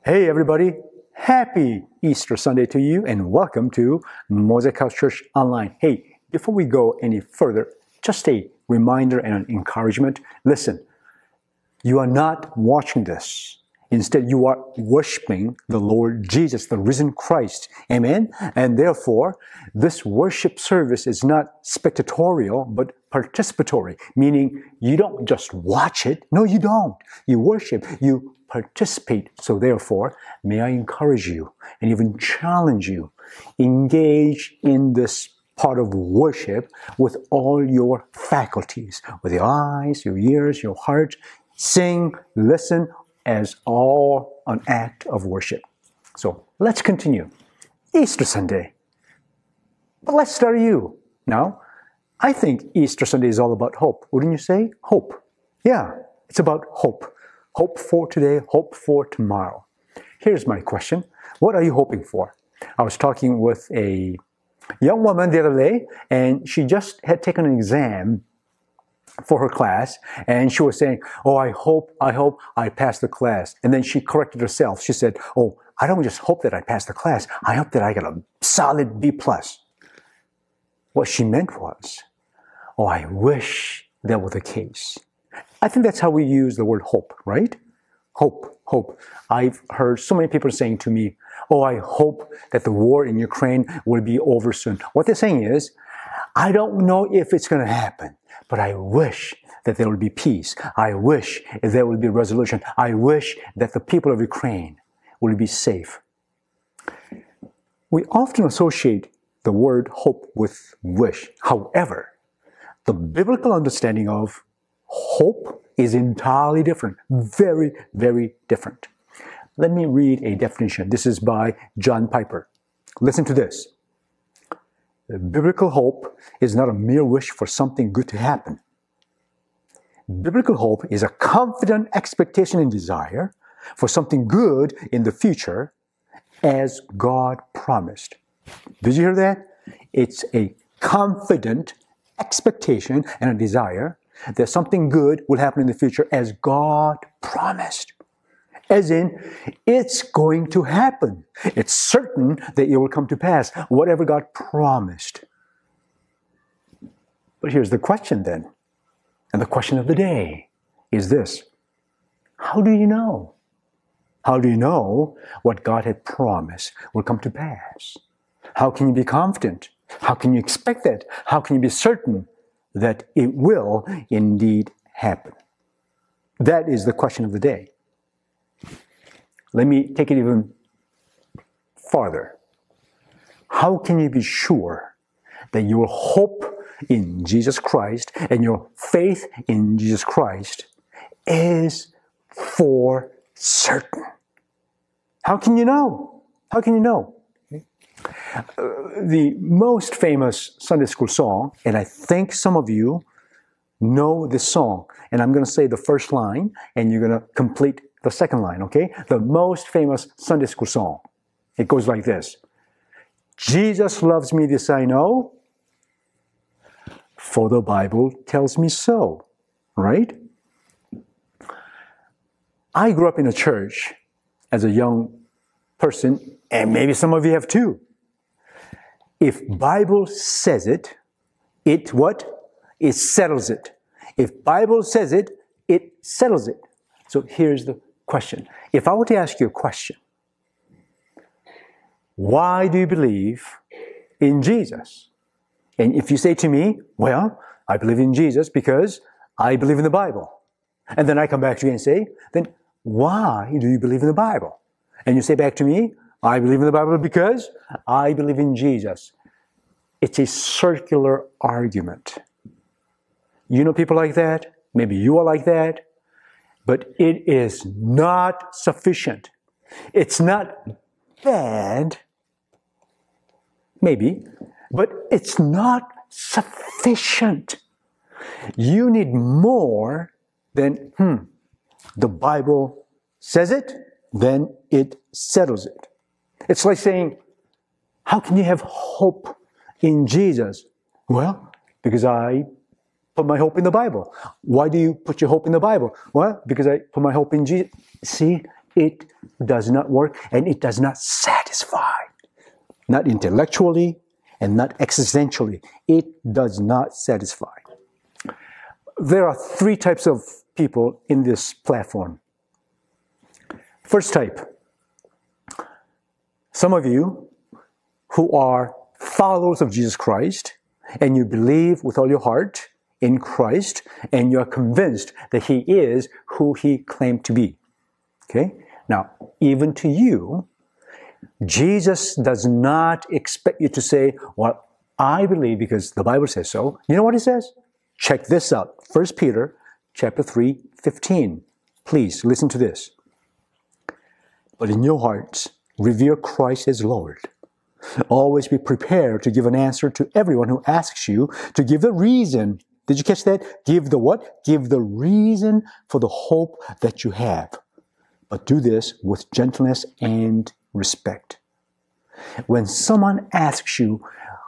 Hey everybody, happy Easter Sunday to you and welcome to Mosaic House Church Online. Hey, before we go any further, just a reminder and an encouragement. Listen, you are not watching this. Instead, you are worshiping the Lord Jesus, the risen Christ. Amen? And therefore, this worship service is not spectatorial, but participatory, meaning you don't just watch it. No, you don't. You worship. You participate. So therefore, may I encourage you and even challenge you, engage in this part of worship with all your faculties, with your eyes, your ears, your heart. Sing, listen, as all an act of worship. So let's continue. Easter Sunday. But let's start you. Now, I think Easter Sunday is all about hope. Wouldn't you say? Hope. Yeah, it's about hope. Hope for today, hope for tomorrow. Here's my question. What are you hoping for? I was talking with a young woman the other day, and she just had taken an exam for her class, and she was saying, oh, I hope I pass the class. And then she corrected herself. She said, oh, I don't just hope that I pass the class. I hope that I get a solid B+. What she meant was, oh, I wish that were the case. I think that's how we use the word hope, right? Hope, hope. I've heard so many people saying to me, oh, I hope that the war in Ukraine will be over soon. What they're saying is, I don't know if it's going to happen, but I wish that there will be peace. I wish there will be resolution. I wish that the people of Ukraine will be safe. We often associate the word hope with wish. However, the biblical understanding of hope is entirely different. Very, very different. Let me read a definition. This is by John Piper. Listen to this. Biblical hope is not a mere wish for something good to happen. Biblical hope is a confident expectation and desire for something good in the future as God promised. Did you hear that? It's a confident expectation and a desire that something good will happen in the future as God promised. As in, it's going to happen. It's certain that it will come to pass, whatever God promised. But here's the question then. And the question of the day is this. How do you know? How do you know what God had promised will come to pass? How can you be confident? How can you expect that? How can you be certain that it will indeed happen? That is the question of the day. Let me take it even farther. How can you be sure that your hope in Jesus Christ and your faith in Jesus Christ is for certain? How can you know? How can you know? The most famous Sunday school song, and I think some of you know this song, and I'm going to say the first line, and you're going to complete the second line, okay? The most famous Sunday school song. It goes like this. Jesus loves me, this I know, for the Bible tells me so, right? I grew up in a church as a young person, and maybe some of you have too. If Bible says it, it what? It settles it. If Bible says it, it settles it. So here's the question. If I were to ask you a question, why do you believe in Jesus? And if you say to me, well, I believe in Jesus because I believe in the Bible. And then I come back to you and say, then why do you believe in the Bible? And you say back to me, I believe in the Bible because I believe in Jesus. It's a circular argument. You know people like that? Maybe you are like that. But it is not sufficient. It's not bad, maybe, but it's not sufficient. You need more than, the Bible says it, then it settles it. It's like saying, how can you have hope in Jesus? Well, because I put my hope in the Bible. Why do you put your hope in the Bible? Well, because I put my hope in Jesus. See, it does not work and it does not satisfy. Not intellectually and not existentially. It does not satisfy. There are three types of people in this platform. First type, some of you who are followers of Jesus Christ and you believe with all your heart in Christ and you are convinced that He is who He claimed to be. Okay? Now, even to you, Jesus does not expect you to say, well, I believe because the Bible says so. You know what He says? Check this out. 1 Peter chapter 3:15. Please listen to this. But in your hearts, revere Christ as Lord. Always be prepared to give an answer to everyone who asks you to give the reason. Did you catch that? Give the what? Give the reason for the hope that you have. But do this with gentleness and respect. When someone asks you,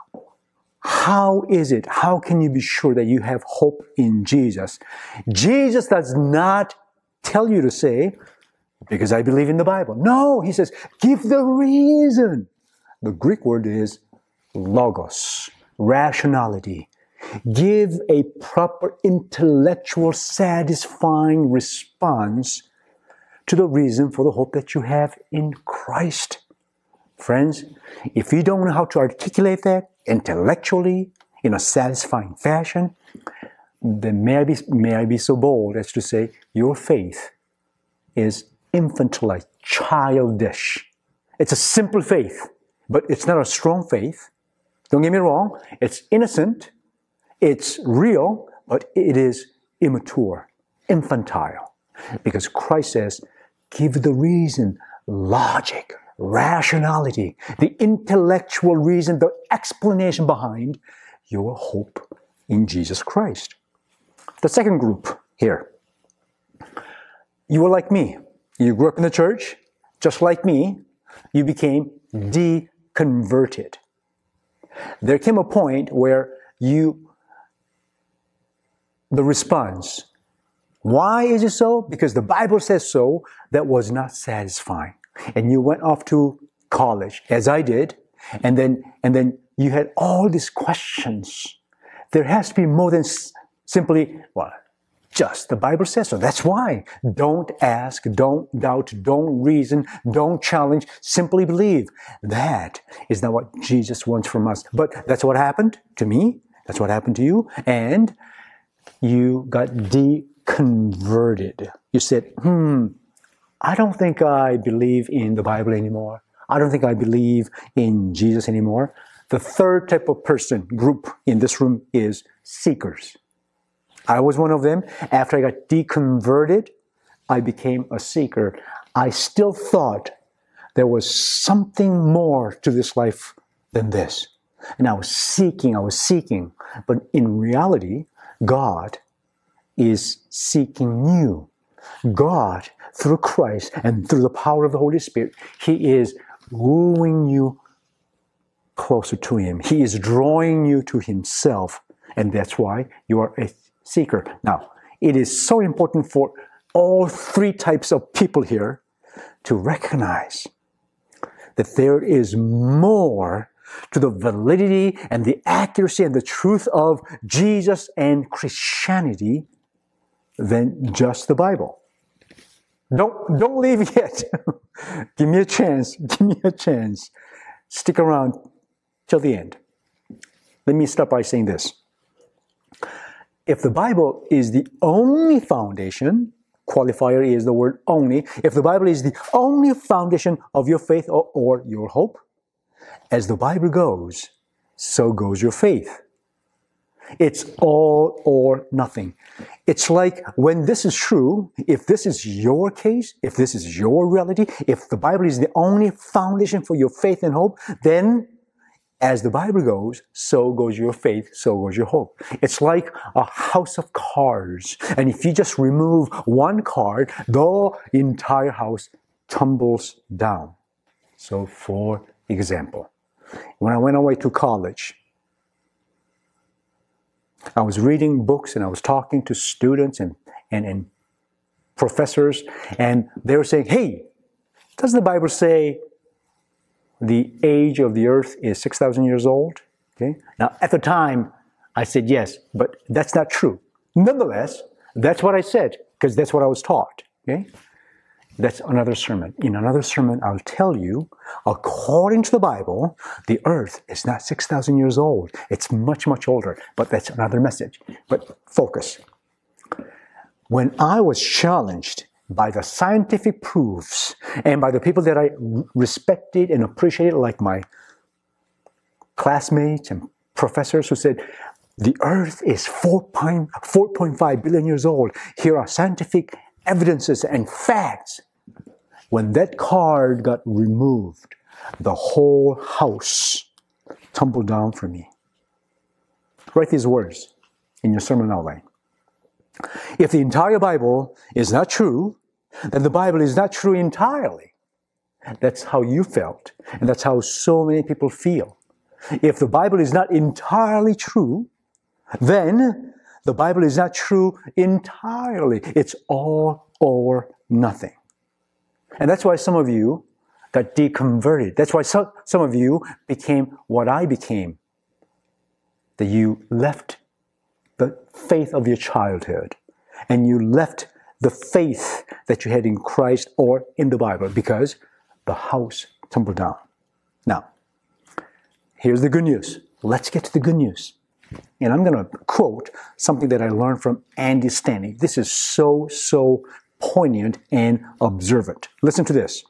how is it? How can you be sure that you have hope in Jesus? Jesus does not tell you to say, because I believe in the Bible. No, He says, give the reason. The Greek word is logos, rationality. Give a proper intellectual, satisfying response to the reason for the hope that you have in Christ. Friends, if you don't know how to articulate that intellectually in a satisfying fashion, then may I be so bold as to say your faith is infantile, childish. It's a simple faith, but it's not a strong faith. Don't get me wrong. It's innocent. It's real, but it is immature, infantile. Because Christ says, give the reason, logic, rationality, the intellectual reason, the explanation behind your hope in Jesus Christ. The second group here. You were like me. You grew up in the church, just like me. You became deconverted. There came a point where the response, why is it so? Because the Bible says so, that was not satisfying. And you went off to college, as I did, and then you had all these questions. There has to be more than simply, well, just the Bible says so. That's why. Don't ask, don't doubt, don't reason, don't challenge, simply believe. That is not what Jesus wants from us. But that's what happened to me. That's what happened to you. And you got deconverted. You said, I don't think I believe in the Bible anymore. I don't think I believe in Jesus anymore. The third type of group in this room is seekers. I was one of them. After I got deconverted, I became a seeker. I still thought there was something more to this life than this. And I was seeking. But in reality, God is seeking you. God, through Christ and through the power of the Holy Spirit, He is wooing you closer to Him. He is drawing you to Himself. And that's why you are a seeker. Now, it is so important for all three types of people here to recognize that there is more to the validity and the accuracy and the truth of Jesus and Christianity than just the Bible. Don't leave yet. Give me a chance. Stick around till the end. Let me start by saying this. If the Bible is the only foundation, qualifier is the word only, if the Bible is the only foundation of your faith or your hope, as the Bible goes, so goes your faith. It's all or nothing. It's like when this is true, if this is your case, if this is your reality, if the Bible is the only foundation for your faith and hope, then as the Bible goes, so goes your faith, so goes your hope. It's like a house of cards. And if you just remove one card, the entire house tumbles down. So for example, when I went away to college, I was reading books and I was talking to students and professors, and they were saying, hey, Does the Bible say the age of the earth is 6,000 years old? Okay. Now, at the time, I said yes, but that's not true. Nonetheless, that's what I said, because that's what I was taught. Okay. That's another sermon. In another sermon, I'll tell you, according to the Bible, the earth is not 6,000 years old. It's much, much older. But that's another message. But focus. When I was challenged by the scientific proofs and by the people that I respected and appreciated, like my classmates and professors who said, the earth is 4.5 billion years old. Here are scientific evidences and facts. When that card got removed, the whole house tumbled down for me. Write these words in your sermon outline. If the entire Bible is not true, then the Bible is not true entirely. That's how you felt, and that's how so many people feel. If the Bible is not entirely true, then the Bible is not true entirely. It's all or nothing. And that's why some of you got deconverted. That's why some of you became what I became. That you left the faith of your childhood and you left the faith that you had in Christ or in the Bible because the house tumbled down. Now, here's the good news. Let's get to the good news. And I'm going to quote something that I learned from Andy Stanley. This is so poignant and observant. Listen to this.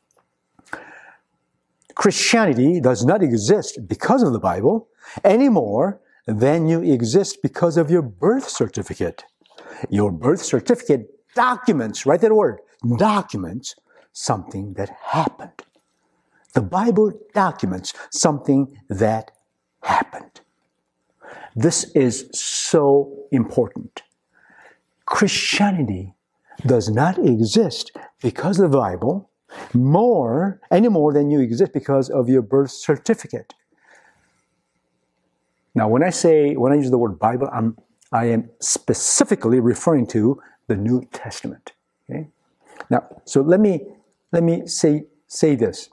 Christianity does not exist because of the Bible any more than you exist because of your birth certificate. Your birth certificate documents, write that word, documents something that happened. The Bible documents something that happened. This is so important. Christianity does not exist because of the Bible any more than you exist because of your birth certificate. Now, when I use the word Bible, I am specifically referring to the New Testament. Okay? Now, so let me say this.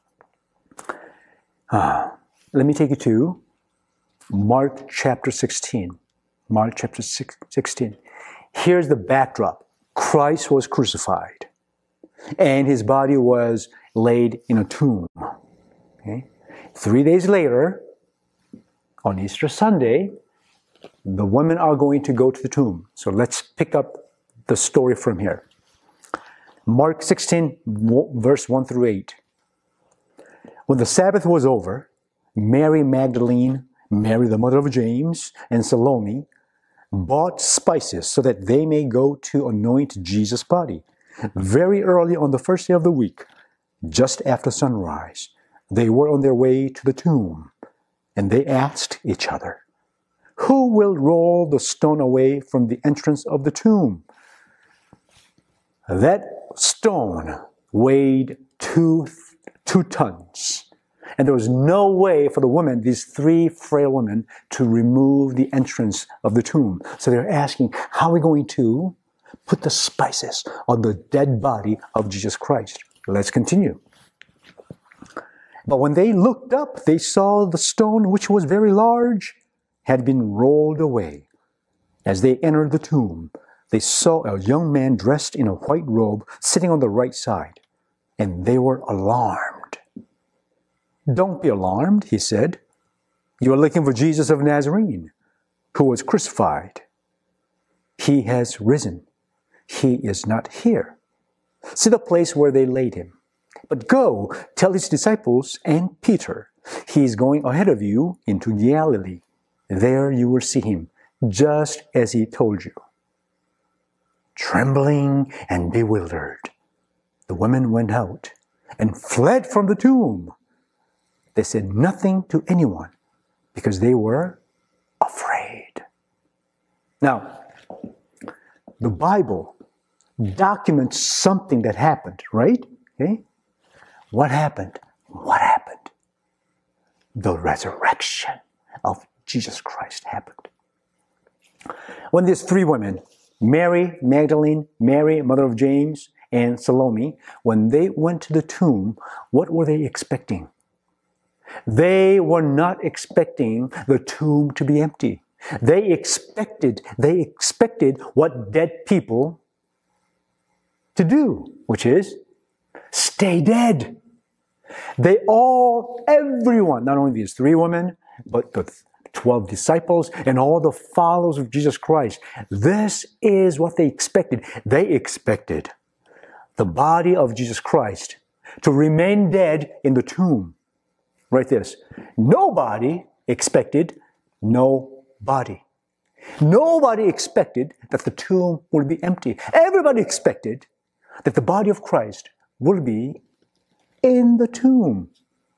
Let me take you to Mark chapter 16. Mark chapter 16. Here's the backdrop. Christ was crucified, and his body was laid in a tomb. Okay? 3 days later, on Easter Sunday, the women are going to go to the tomb. So let's pick up the story from here. Mark 16, verse 1 through 8. When the Sabbath was over, Mary Magdalene, Mary the mother of James, and Salome bought spices so that they may go to anoint Jesus' body. Very early on the first day of the week, just after sunrise, they were on their way to the tomb, and they asked each other, "Who will roll the stone away from the entrance of the tomb?" That stone weighed two tons. And there was no way for the women, these three frail women, to remove the entrance of the tomb. So they're asking, how are we going to put the spices on the dead body of Jesus Christ? Let's continue. But when they looked up, they saw the stone, which was very large, had been rolled away. As they entered the tomb, they saw a young man dressed in a white robe sitting on the right side, and they were alarmed. "Don't be alarmed," he said. "You are looking for Jesus of Nazarene, who was crucified. He has risen. He is not here. See the place where they laid him. But go, tell his disciples and Peter, he is going ahead of you into Galilee. There you will see him, just as he told you." Trembling and bewildered, the women went out and fled from the tomb. They said nothing to anyone because they were afraid. Now, the Bible documents something that happened, right? Okay? What happened? What happened? The resurrection of Jesus Christ happened. When these three women, Mary Magdalene, Mary, mother of James, and Salome, when they went to the tomb, what were they expecting? They were not expecting the tomb to be empty. They expected what dead people to do, which is stay dead. Everyone, not only these 3 women, but the 12 disciples and all the followers of Jesus Christ, this is what they expected. They expected the body of Jesus Christ to remain dead in the tomb. Write this. Nobody expected no body. Nobody expected that the tomb would be empty. Everybody expected that the body of Christ would be in the tomb.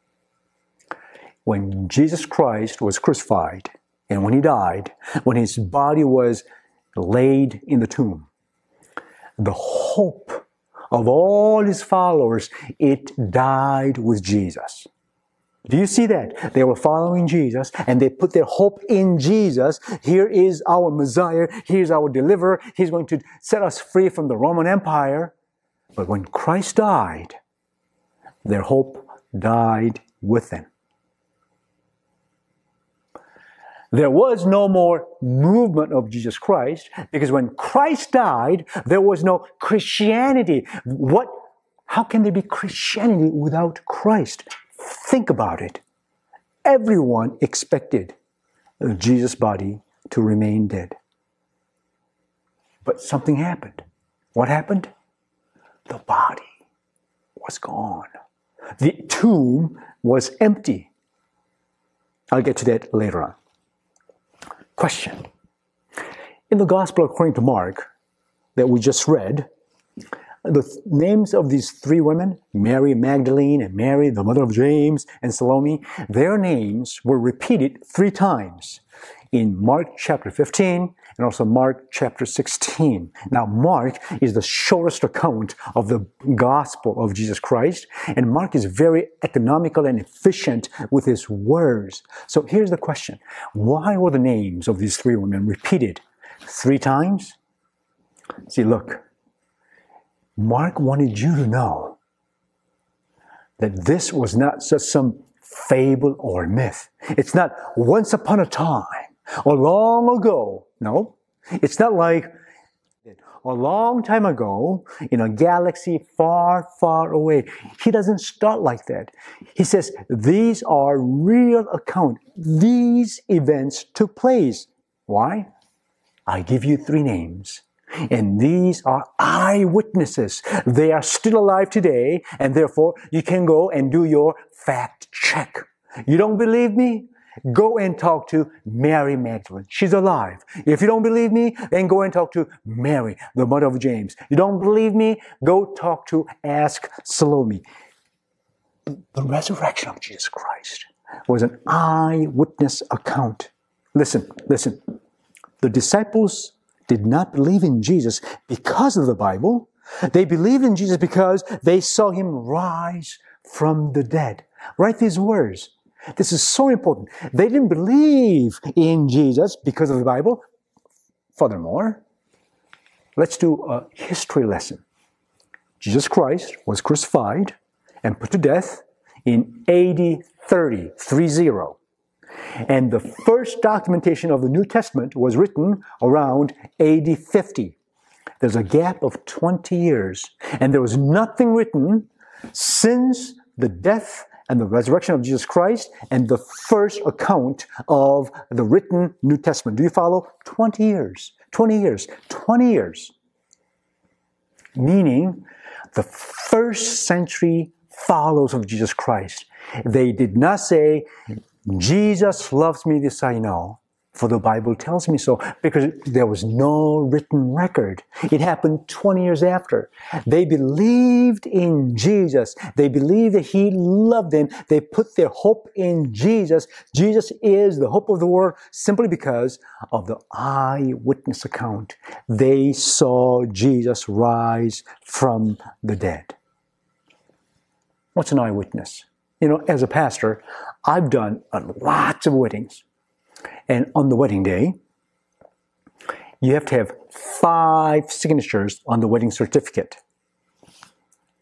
When Jesus Christ was crucified and when he died, when his body was laid in the tomb, the hope of all his followers, it died with Jesus. Do you see that? They were following Jesus and they put their hope in Jesus. Here is our Messiah. Here's our deliverer. He's going to set us free from the Roman Empire. But when Christ died, their hope died with him. There was no more movement of Jesus Christ because when Christ died, there was no Christianity. How can there be Christianity without Christ? Think about it. Everyone expected Jesus' body to remain dead. But something happened. What happened? The body was gone. The tomb was empty. I'll get to that later on. Question. In the Gospel according to Mark that we just read, the names of these 3 women, Mary Magdalene and Mary, the mother of James, and Salome, their names were repeated 3 times in Mark chapter 15 and also Mark chapter 16. Now, Mark is the shortest account of the gospel of Jesus Christ, and Mark is very economical and efficient with his words. So here's the question. Why were the names of these 3 women repeated 3 times? See, look. Mark wanted you to know that this was not just some fable or myth. It's not once upon a time or long ago. No, it's not like a long time ago in a galaxy far, far away. He doesn't start like that. He says, these are real accounts. These events took place. Why? I give you 3 names. And these are eyewitnesses. They are still alive today, and therefore you can go and do your fact check. You don't believe me? Go and talk to Mary Magdalene. She's alive. If you don't believe me, then go and talk to Mary, the mother of James. You don't believe me? Go ask Salome. The resurrection of Jesus Christ was an eyewitness account. Listen. The disciples did not believe in Jesus because of the Bible. They believed in Jesus because they saw him rise from the dead. Write these words. This is so important. They didn't believe in Jesus because of the Bible. Furthermore, let's do a history lesson. Jesus Christ was crucified and put to death in AD 30. And the first documentation of the New Testament was written around AD 50. There's a gap of 20 years. And there was nothing written since the death and the resurrection of Jesus Christ and the first account of the written New Testament. Do you follow? 20 years. 20 years. 20 years. Meaning the first century followers of Jesus Christ. They did not say, Jesus loves me, this I know, for the Bible tells me so, because there was no written record. It happened 20 years after. They believed in Jesus. They believed that he loved them. They put their hope in Jesus. Jesus is the hope of the world simply because of the eyewitness account. They saw Jesus rise from the dead. What's an eyewitness? You know, as a pastor, I've done lots of weddings. And on the wedding day, you have to have 5 signatures on the wedding certificate.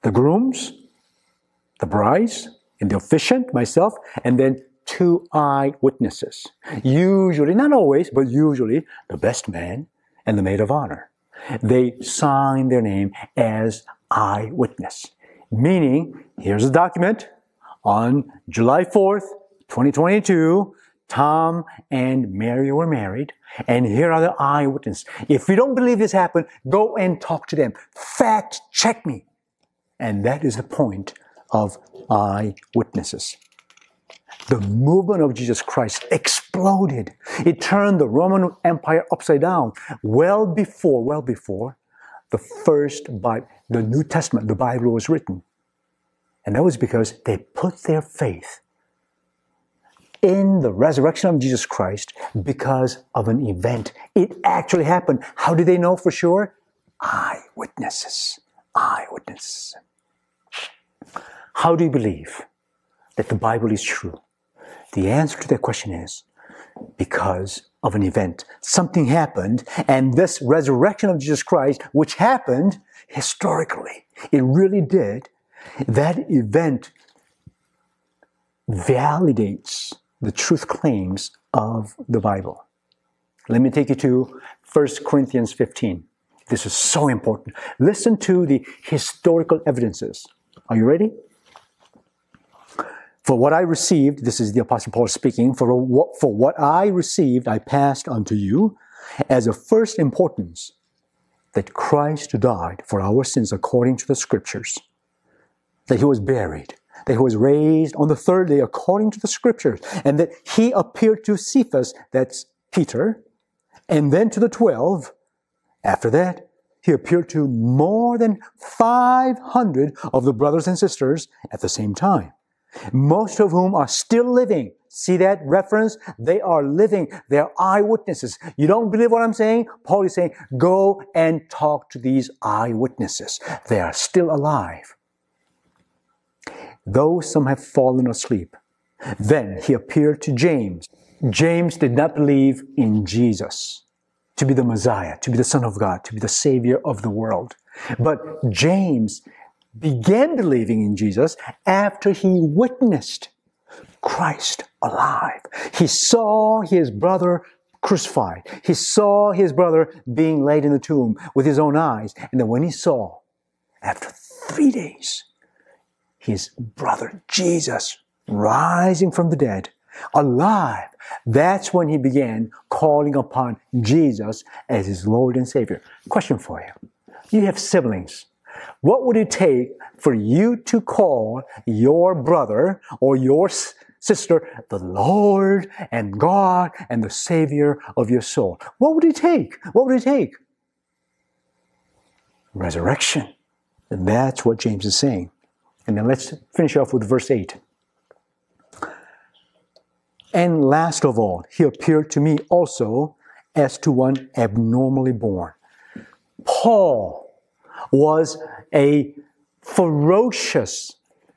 the grooms, the brides, and the officiant, myself, and then 2 eyewitnesses. Usually, not always, but usually, the best man and the maid of honor. They sign their name as eyewitness. Meaning, here's a document. On July 4th, 2022, Tom and Mary were married, and here are the eyewitnesses. If you don't believe this happened, go and talk to them. Fact check me. And that is the point of eyewitnesses. The movement of Jesus Christ exploded. It turned the Roman Empire upside down well before the New Testament, the Bible, was written. And that was because they put their faith in the resurrection of Jesus Christ because of an event. It actually happened. How do they know for sure? Eyewitnesses. Eyewitnesses. How do you believe that the Bible is true? The answer to that question is because of an event. Something happened, and this resurrection of Jesus Christ, which happened historically, it really did, that event validates the truth claims of the Bible. Let me take you to 1 Corinthians 15. This is so important. Listen to the historical evidences. Are you ready? For what I received, this is the Apostle Paul speaking, for what I received I passed unto you as of first importance, that Christ died for our sins according to the Scriptures, that he was buried, that he was raised on the 3rd day according to the Scriptures, and that he appeared to Cephas, that's Peter, and then to the 12. After that, he appeared to more than 500 of the brothers and sisters at the same time, most of whom are still living. See that reference? They are living. They are eyewitnesses. You don't believe what I'm saying? Paul is saying, go and talk to these eyewitnesses. They are still alive. Though some have fallen asleep. Then he appeared to James. James did not believe in Jesus to be the Messiah, to be the Son of God, to be the Savior of the world. But James began believing in Jesus after he witnessed Christ alive. He saw his brother crucified. He saw his brother being laid in the tomb with his own eyes. And then when he saw, after 3 days, his brother Jesus rising from the dead, alive, that's when he began calling upon Jesus as his Lord and Savior. Question for you. You have siblings. What would it take for you to call your brother or your sister the Lord and God and the Savior of your soul? What would it take? What would it take? Resurrection. And that's what James is saying. And then let's finish off with verse 8. And last of all, he appeared to me also as to one abnormally born. Paul was a ferocious,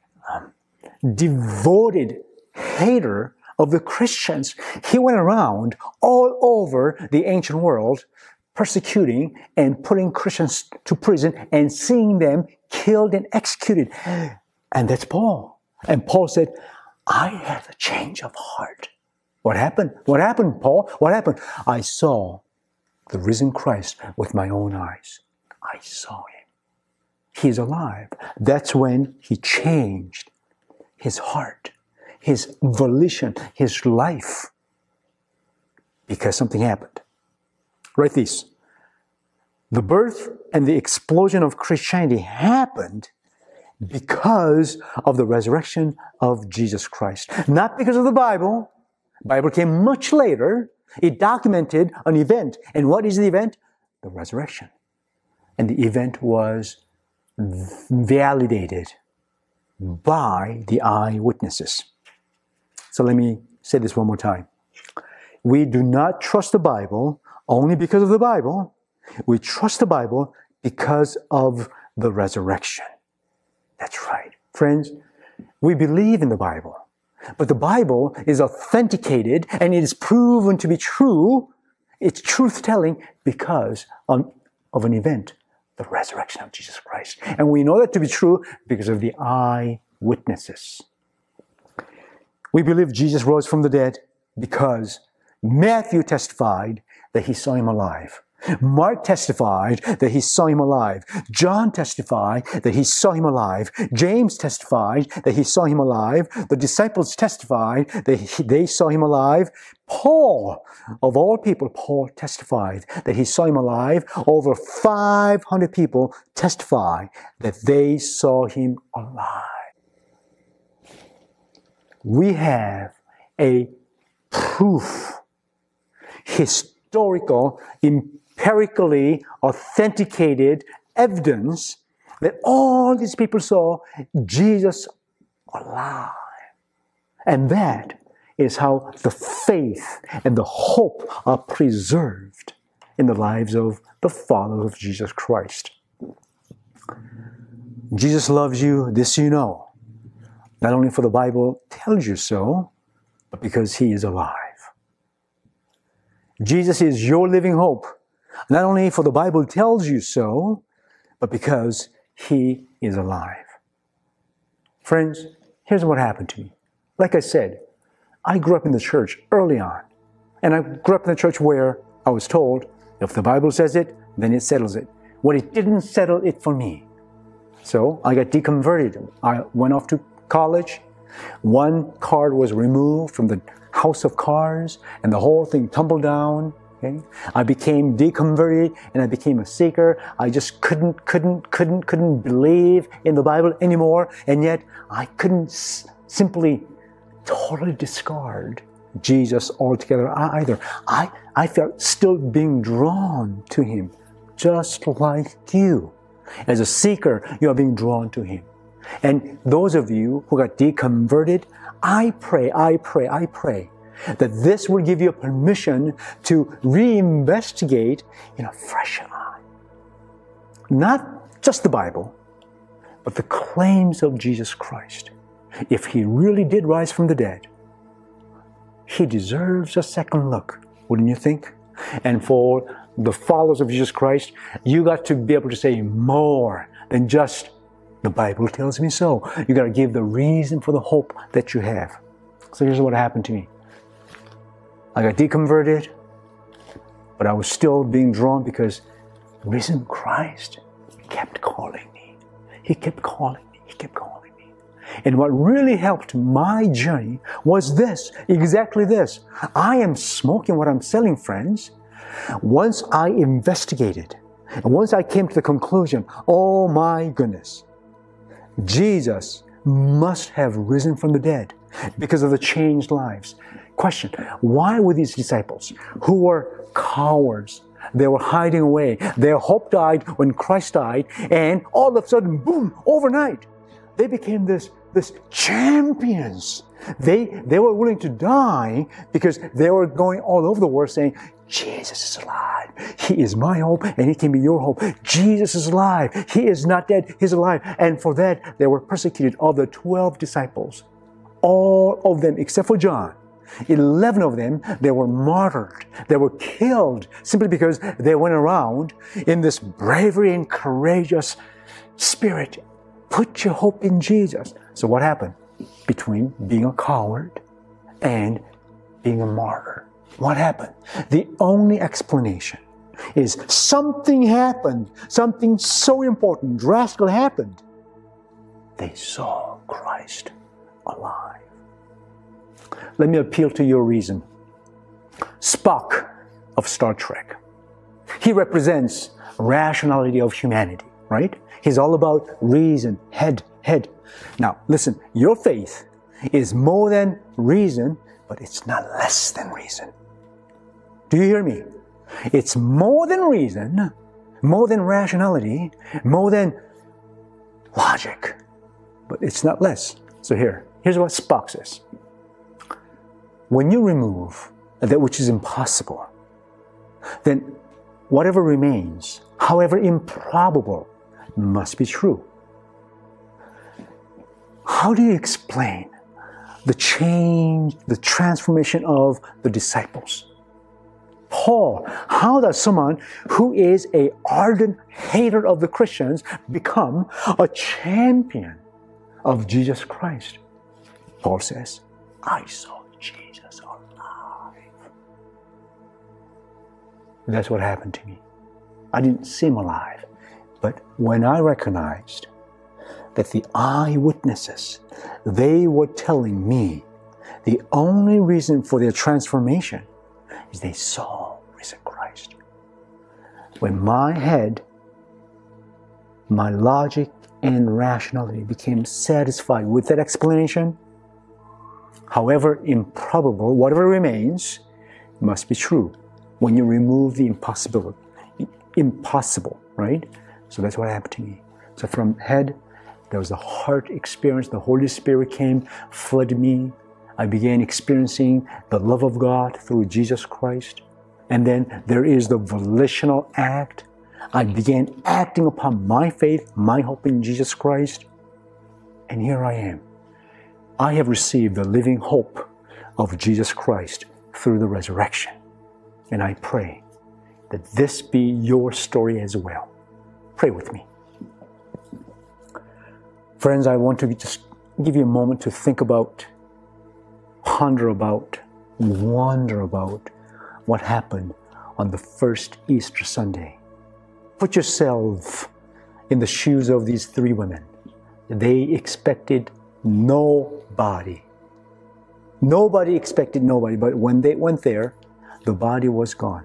devoted hater of the Christians. He went around all over the ancient world persecuting and putting Christians to prison and seeing them killed and executed. And that's Paul. And Paul said, I had a change of heart. What happened? What happened, Paul? What happened? I saw the risen Christ with my own eyes. I saw him. He's alive. That's when he changed his heart, his volition, his life, because something happened. Write this. The birth and the explosion of Christianity happened because of the resurrection of Jesus Christ. Not because of the Bible. The Bible came much later. It documented an event. And what is the event? The resurrection. And the event was validated by the eyewitnesses. So let me say this one more time. We do not trust the Bible only because of the Bible. We trust the Bible because of the resurrection. That's right. Friends, we believe in the Bible. But the Bible is authenticated and it is proven to be true. It's truth-telling because of an event, the resurrection of Jesus Christ. And we know that to be true because of the eyewitnesses. We believe Jesus rose from the dead because Matthew testified that he saw him alive. Mark testified that he saw him alive. John testified that he saw him alive. James testified that he saw him alive. The disciples testified that they saw him alive. Paul, of all people, Paul testified that he saw him alive. Over 500 people testify that they saw him alive. We have a proof, historical, empirically authenticated evidence that all these people saw Jesus alive. And that is how the faith and the hope are preserved in the lives of the followers of Jesus Christ. Jesus loves you, this you know, not only for the Bible tells you so, but because he is alive. Jesus is your living hope, not only for the Bible tells you so, but because he is alive. Friends, here's what happened to me. Like I said, I grew up in the church early on. And I grew up in the church where I was told, if the Bible says it, then it settles it. Well, it didn't settle it for me. So I got deconverted. I went off to college. One card was removed from the house of cards, and the whole thing tumbled down. Okay? I became deconverted, and I became a seeker. I just couldn't believe in the Bible anymore, and yet I couldn't simply totally discard Jesus altogether either. I felt still being drawn to him, just like you. As a seeker, you are being drawn to him. And those of you who got deconverted, I pray that this will give you permission to reinvestigate in a fresh eye. Not just the Bible, but the claims of Jesus Christ. If he really did rise from the dead, he deserves a second look, wouldn't you think? And for the followers of Jesus Christ, you got to be able to say more than just, the Bible tells me so. You got to give the reason for the hope that you have. So here's what happened to me. I got deconverted, but I was still being drawn because risen Christ kept calling me. He kept calling me. He kept calling me. And what really helped my journey was this, exactly this. I am smoking what I'm selling, friends. Once I investigated, and once I came to the conclusion, oh my goodness, Jesus must have risen from the dead because of the changed lives. Question, why were these disciples who were cowards, they were hiding away, their hope died when Christ died, and all of a sudden, boom, overnight, they became this champions. They were willing to die because they were going all over the world saying, Jesus is alive. He is my hope and he can be your hope. Jesus is alive. He is not dead. He's alive. And for that, they were persecuted. Of the 12 disciples, all of them, except for John, 11 of them, they were martyred. They were killed simply because they went around in this bravery and courageous spirit. Put your hope in Jesus. So what happened between being a coward and being a martyr? What happened? The only explanation is something happened. Something so important, drastic happened. They saw Christ alive. Let me appeal to your reason. Spock of Star Trek. He represents rationality of humanity, right? He's all about reason, head. Now, listen, your faith is more than reason, but it's not less than reason. Do you hear me? It's more than reason, more than rationality, more than logic, but it's not less. So here's what Spock says. When you remove that which is impossible, then whatever remains, however improbable, must be true. How do you explain the change, the transformation of the disciples? Paul, how does someone who is an ardent hater of the Christians become a champion of Jesus Christ? Paul says, I saw Jesus alive. That's what happened to me. I didn't see him alive. But when I recognized that the eyewitnesses, they were telling me the only reason for their transformation is they saw risen Christ. When my head, my logic and rationality became satisfied with that explanation, however improbable, whatever remains must be true when you remove the impossible, right? So that's what happened to me. So from head, there was a heart experience. The Holy Spirit came, flooded me. I began experiencing the love of God through Jesus Christ. And then there is the volitional act. I began acting upon my faith, my hope in Jesus Christ. And here I am. I have received the living hope of Jesus Christ through the resurrection. And I pray that this be your story as well. Pray with me. Friends, I want to just give you a moment to think about, ponder about, wonder about what happened on the first Easter Sunday. Put yourself in the shoes of these three women. They expected nobody. Nobody expected nobody, but when they went there, the body was gone.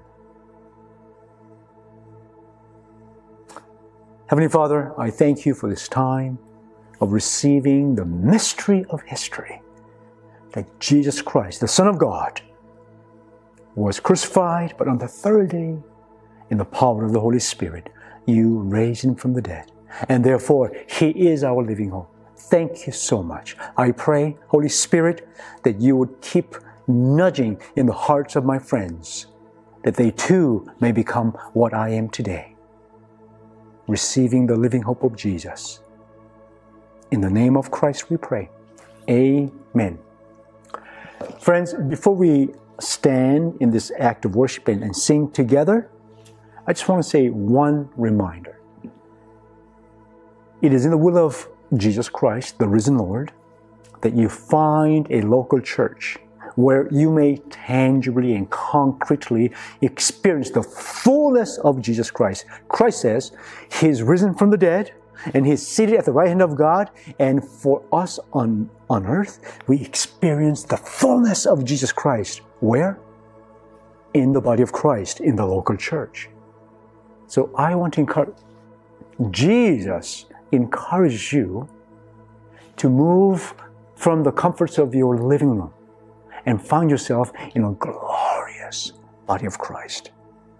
Heavenly Father, I thank you for this time of receiving the mystery of history, that Jesus Christ, the Son of God, was crucified, but on the third day, in the power of the Holy Spirit, you raised him from the dead. And therefore, he is our living hope. Thank you so much. I pray, Holy Spirit, that you would keep nudging in the hearts of my friends, that they too may become what I am today, receiving the living hope of Jesus. In the name of Christ we pray. Amen. Friends, before we stand in this act of worship and sing together, I just want to say one reminder. It is in the will of Jesus Christ, the risen Lord, that you find a local church where you may tangibly and concretely experience the fullness of Jesus Christ. Christ says he is risen from the dead and he is seated at the right hand of God, and for us on earth, we experience the fullness of Jesus Christ. Where? In the body of Christ, in the local church. So I want to encourage, Jesus encourages you to move from the comforts of your living room and find yourself in a glorious body of Christ.